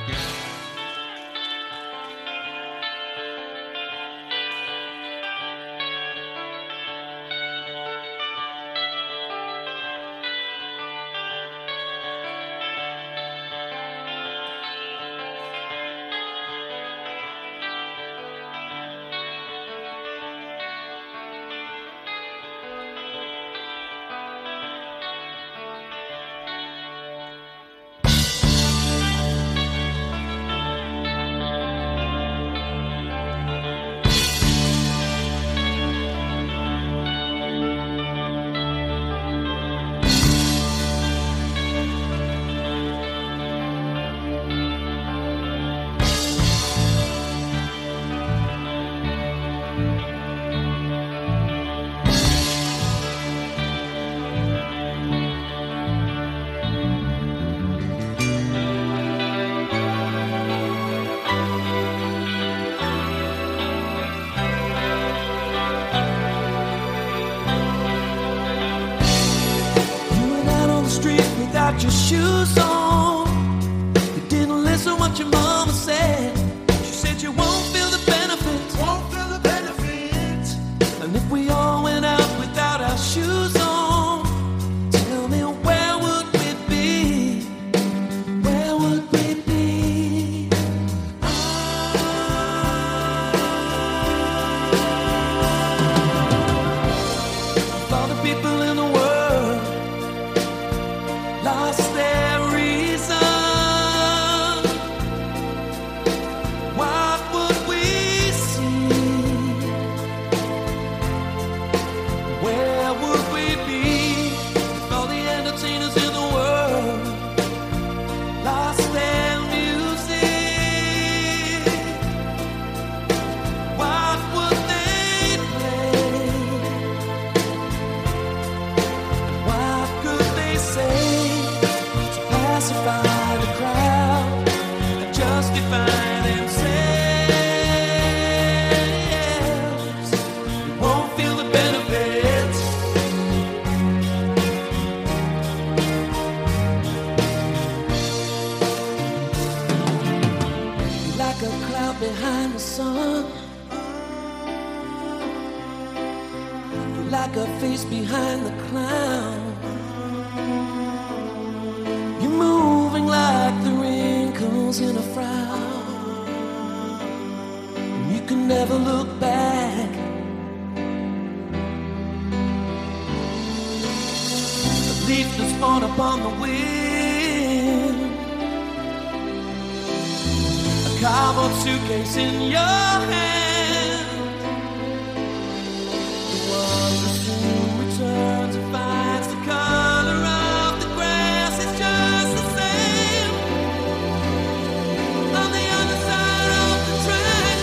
Without your shoes on, you didn't listen what your mama said. She said you won't feel the benefits, won't feel the benefits. And if we all went out without our shoes on, tell me where would we be? Where would we be? For the people in the world lost their reason, what would we see? Where would we be if all the entertainers in the world lost their music? What would they play? What could they say? Pacify the crowd and justify themselves. You won't feel the benefits. You're like a cloud behind the sun. You're like a face behind the clown. Moving like the wrinkles in a frown. You can never look back. A leaf that's born upon the wind, a cardboard suitcase in your hand. The one that soon returns and finds the color of the grass is just the same on the other side of the track.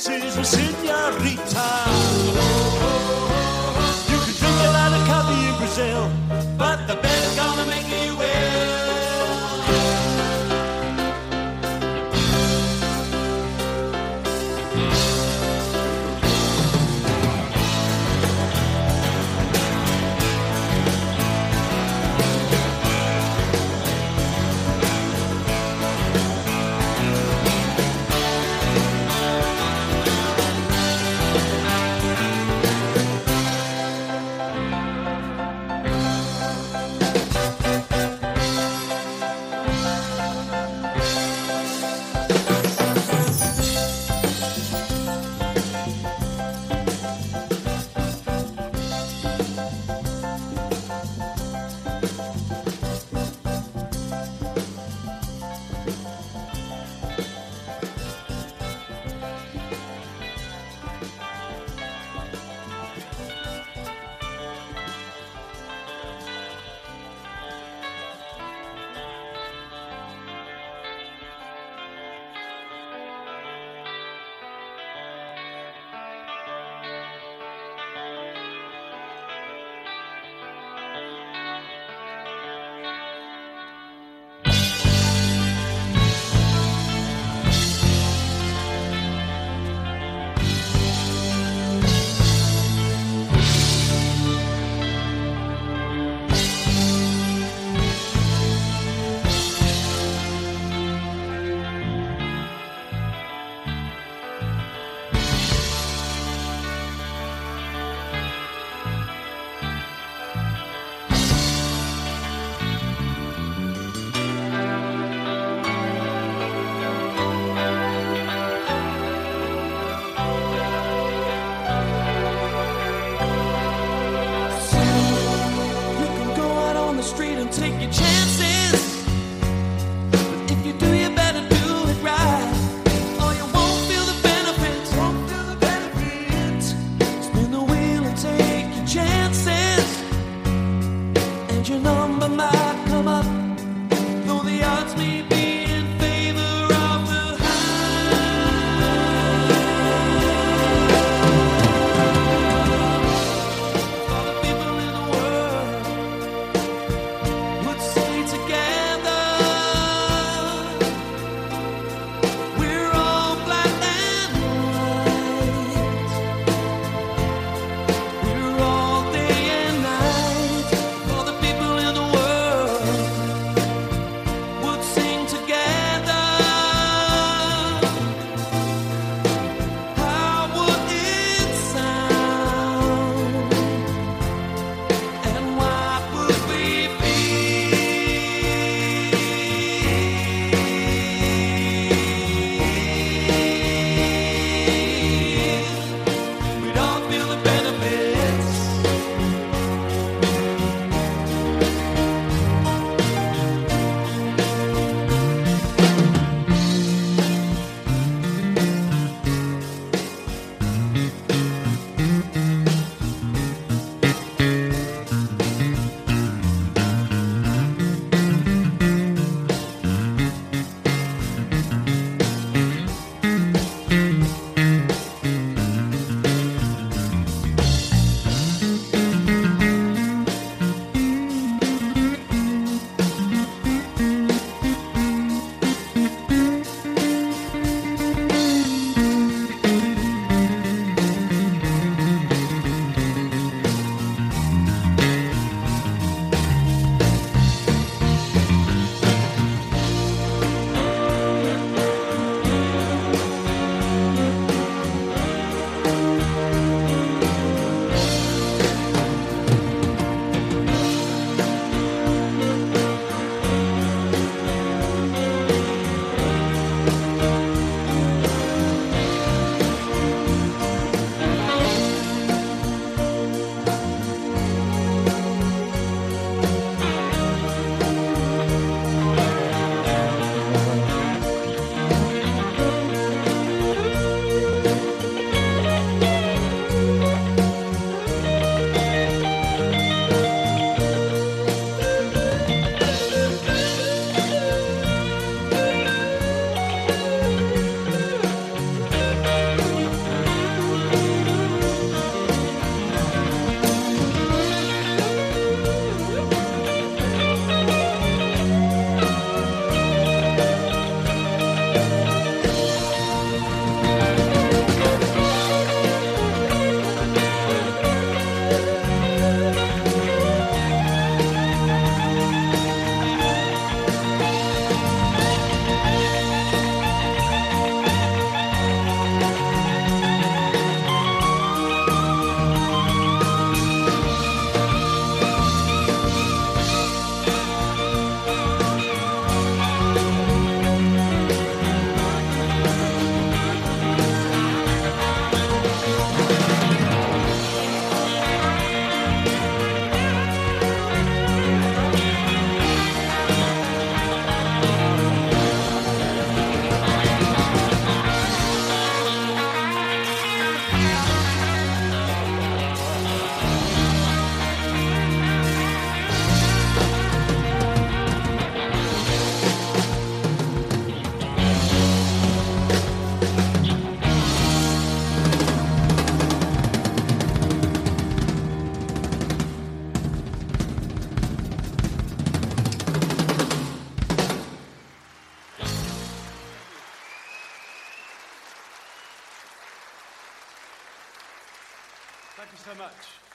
dances with Senorita. You can drink a lot of coffee in Brazil, but the bed's gonna make you ill. Thank you so much.